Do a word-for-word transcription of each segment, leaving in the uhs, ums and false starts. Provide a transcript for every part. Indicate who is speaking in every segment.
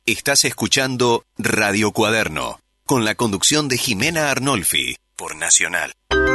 Speaker 1: Estás escuchando Radio Cuaderno, con la conducción de Jimena Arnolfi, por Nacional.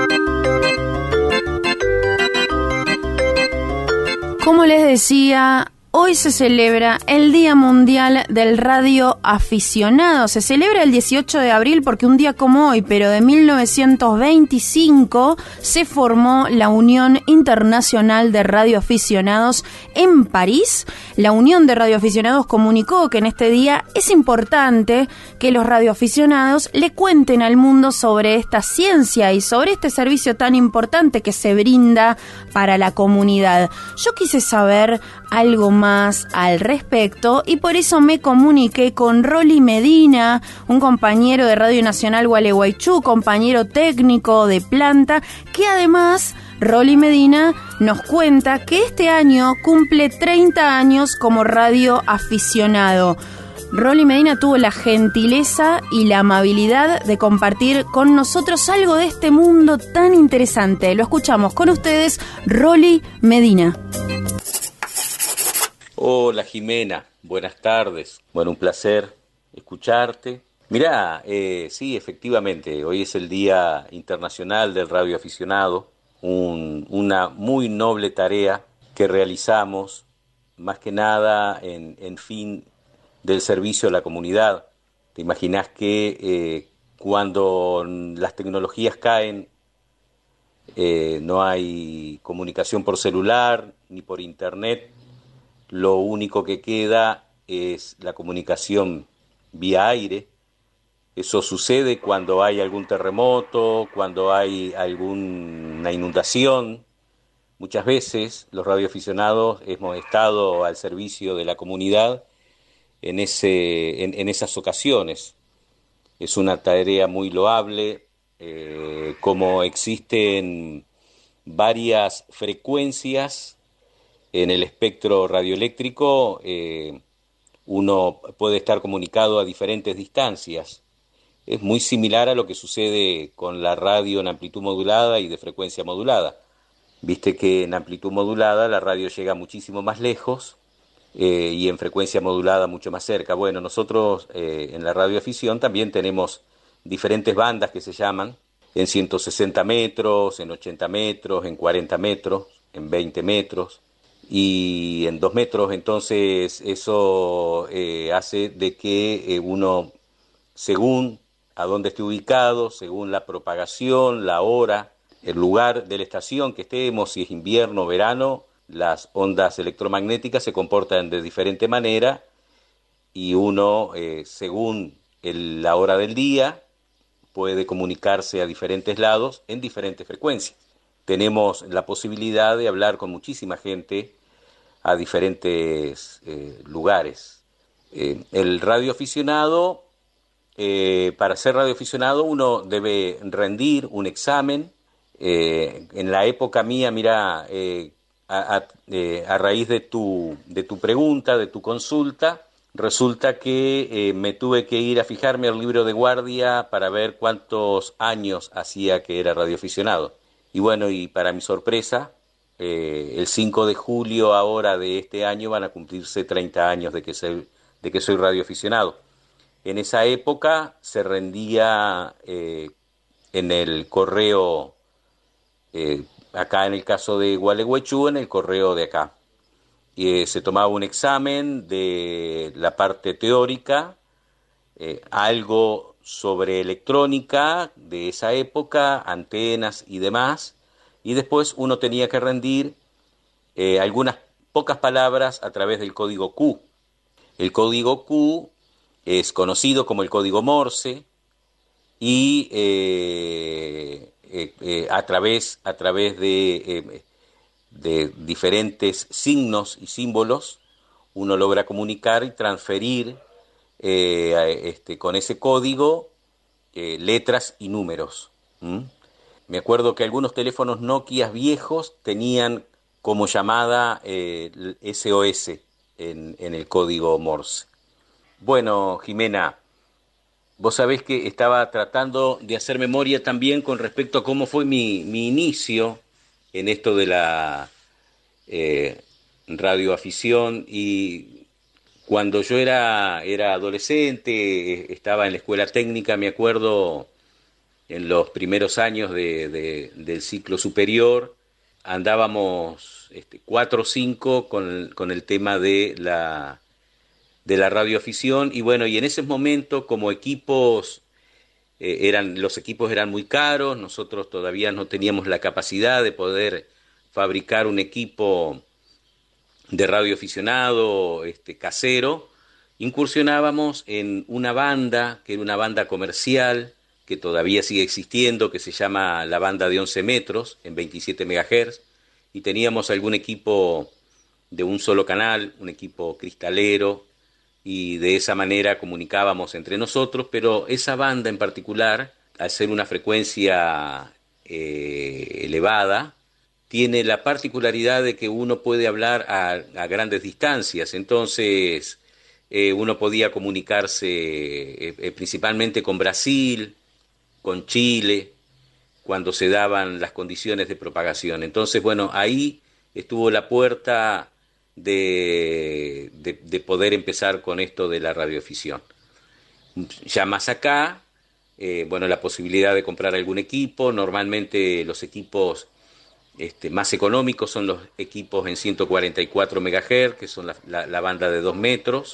Speaker 2: Como les decía, hoy se celebra el Día Mundial del Radio Aficionado. Se celebra el dieciocho de abril porque un día como hoy, pero de mil novecientos veinticinco, se formó la Unión Internacional de Radioaficionados en París. La Unión de Radioaficionados comunicó que en este día es importante que los radioaficionados le cuenten al mundo sobre esta ciencia y sobre este servicio tan importante que se brinda para la comunidad. Yo quise saber algo más al respecto y por eso me comuniqué con Rolly Medina, un compañero de Radio Nacional Gualeguaychú, compañero técnico de planta, que además Rolly Medina nos cuenta que este año cumple treinta años como radioaficionado. Rolly Medina tuvo la gentileza y la amabilidad de compartir con nosotros algo de este mundo tan interesante. Lo escuchamos con ustedes, Rolly Medina.
Speaker 3: Hola Jimena, buenas tardes. Bueno, un placer escucharte. Mirá, eh, sí, efectivamente, hoy es el Día Internacional del Radioaficionado, un, una muy noble tarea que realizamos, más que nada en, en fin del servicio a la comunidad. Te imaginás que eh, cuando las tecnologías caen, eh, no hay comunicación por celular ni por internet, lo único que queda es la comunicación vía aire. Eso sucede cuando hay algún terremoto, cuando hay alguna inundación. Muchas veces los radioaficionados hemos estado al servicio de la comunidad en, ese, en, en esas ocasiones. Es una tarea muy loable, eh, como existen varias frecuencias en el espectro radioeléctrico, eh, uno puede estar comunicado a diferentes distancias. Es muy similar a lo que sucede con la radio en amplitud modulada y de frecuencia modulada. Viste que en amplitud modulada la radio llega muchísimo más lejos eh, y en frecuencia modulada mucho más cerca. Bueno, nosotros eh, en la radioafición también tenemos diferentes bandas que se llaman en ciento sesenta metros, en ochenta metros, en cuarenta metros, en veinte metros. Y en dos metros, entonces eso eh, hace de que eh, uno, según a dónde esté ubicado, según la propagación, la hora, el lugar de la estación que estemos, si es invierno o verano, las ondas electromagnéticas se comportan de diferente manera y uno, eh, según el, la hora del día, puede comunicarse a diferentes lados en diferentes frecuencias. Tenemos la posibilidad de hablar con muchísima gente a diferentes eh, lugares. Eh, el radioaficionado, eh, para ser radioaficionado uno debe rendir un examen. Eh, en la época mía, mira, eh, a, a, eh, a raíz de tu, de tu pregunta, de tu consulta, resulta que eh, me tuve que ir a fijarme al libro de guardia para ver cuántos años hacía que era radioaficionado. Y bueno, y para mi sorpresa, Eh, el cinco de julio ahora de este año van a cumplirse treinta años de que, soy, de que soy radioaficionado. En esa época se rendía eh, en el correo, eh, acá en el caso de Gualeguaychú, en el correo de acá. Y, eh, se tomaba un examen de la parte teórica, eh, algo sobre electrónica de esa época, antenas y demás, y después uno tenía que rendir eh, algunas pocas palabras a través del código Q. El código Q es conocido como el código Morse y eh, eh, eh, a través, a través de, eh, de diferentes signos y símbolos uno logra comunicar y transferir eh, este, con ese código eh, letras y números. ¿Mm? Me acuerdo que algunos teléfonos Nokia viejos tenían como llamada eh, S O S en, en el código Morse. Bueno, Jimena, vos sabés que estaba tratando de hacer memoria también con respecto a cómo fue mi, mi inicio en esto de la eh, radioafición y Cuando yo era, era adolescente, estaba en la escuela técnica, me acuerdo, en los primeros años de, de, del ciclo superior, andábamos este, cuatro o cinco con, con el tema de la, de la radioafición, y bueno, y en ese momento como equipos, eh, eran, los equipos eran muy caros, nosotros todavía no teníamos la capacidad de poder fabricar un equipo de radioaficionado este, casero. Incursionábamos en una banda, que era una banda comercial, que todavía sigue existiendo, que se llama la banda de once metros, en veintisiete megahertz, y teníamos algún equipo de un solo canal, un equipo cristalero, y de esa manera comunicábamos entre nosotros, pero esa banda en particular, al ser una frecuencia eh, elevada, tiene la particularidad de que uno puede hablar a, a grandes distancias, entonces eh, uno podía comunicarse eh, eh, principalmente con Brasil, con Chile, cuando se daban las condiciones de propagación. Entonces, bueno, ahí estuvo la puerta de, de, de poder empezar con esto de la radioafición. Ya más acá, eh, bueno, la posibilidad de comprar algún equipo, normalmente los equipos Este, más económicos son los equipos en ciento cuarenta y cuatro megahertz, que son la, la, la banda de dos metros,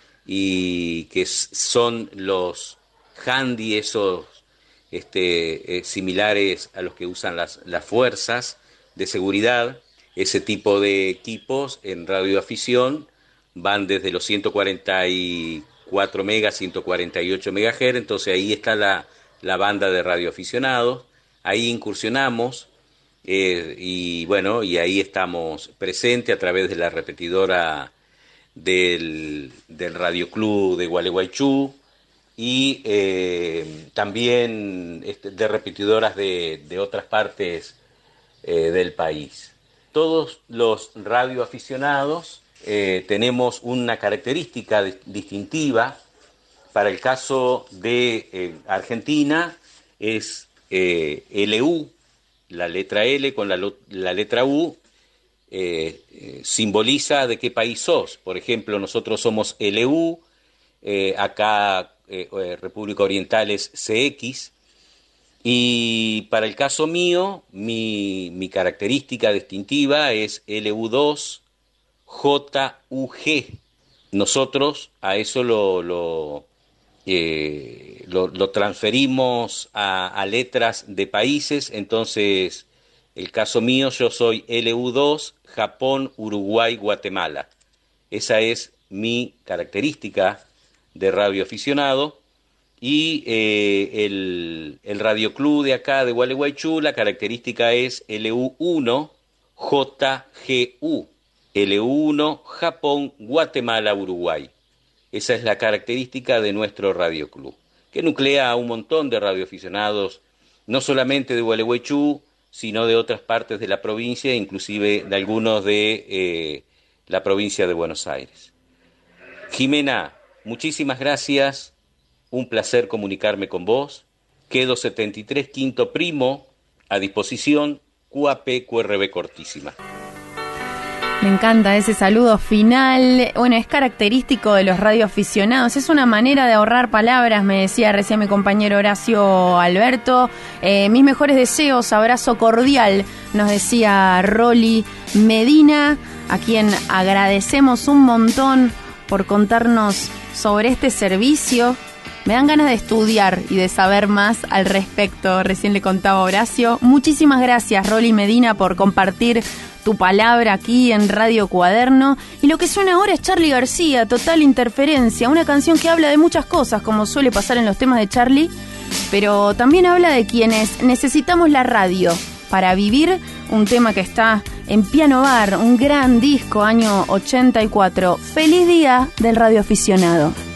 Speaker 3: y que s- son los handy, esos este, eh, similares a los que usan las, las fuerzas de seguridad. Ese tipo de equipos en radioafición van desde los ciento cuarenta y cuatro megas, ciento cuarenta y ocho megahertz, entonces ahí está la, la banda de radioaficionados, ahí incursionamos. Eh, y bueno, y ahí estamos presentes a través de la repetidora del, del Radio Club de Gualeguaychú y eh, también este, de repetidoras de, de otras partes eh, del país. Todos los radioaficionados eh, tenemos una característica de, distintiva. Para el caso de eh, Argentina es eh, L U, la letra L con la, la letra U, eh, eh, simboliza de qué país sos. Por ejemplo, nosotros somos L U, eh, acá eh, eh, República Oriental es C X, y para el caso mío, mi, mi característica distintiva es L U dos J U G. Nosotros a eso lo... lo Eh, lo, lo transferimos a, a letras de países, entonces el caso mío, yo soy L U dos, Japón, Uruguay, Guatemala. Esa es mi característica de radioaficionado, y eh, el, el Radio Club de acá de Gualeguaychú, la característica es L U uno, J G U, L U uno, Japón, Guatemala, Uruguay. Esa es la característica de nuestro Radio Club, que nuclea a un montón de radioaficionados, no solamente de Gualeguaychú, sino de otras partes de la provincia, inclusive de algunos de eh, la provincia de Buenos Aires. Jimena, muchísimas gracias, un placer comunicarme con vos. Quedo setenta y tres quinto primo a disposición, Q A P Q R B cortísima.
Speaker 2: Me encanta ese saludo final. Bueno, es característico de los radioaficionados. Es una manera de ahorrar palabras, me decía recién mi compañero Horacio Alberto. Eh, mis mejores deseos, abrazo cordial, nos decía Rolly Medina, a quien agradecemos un montón por contarnos sobre este servicio. Me dan ganas de estudiar y de saber más al respecto. Recién le contaba a Horacio. Muchísimas gracias, Rolly Medina, por compartir tu palabra aquí en Radio Cuaderno. Y lo que suena ahora es Charly García, Total Interferencia, una canción que habla de muchas cosas, como suele pasar en los temas de Charly, pero también habla de quienes necesitamos la radio para vivir, un tema que está en Piano Bar, un gran disco, año ochenta y cuatro. Feliz día del radioaficionado.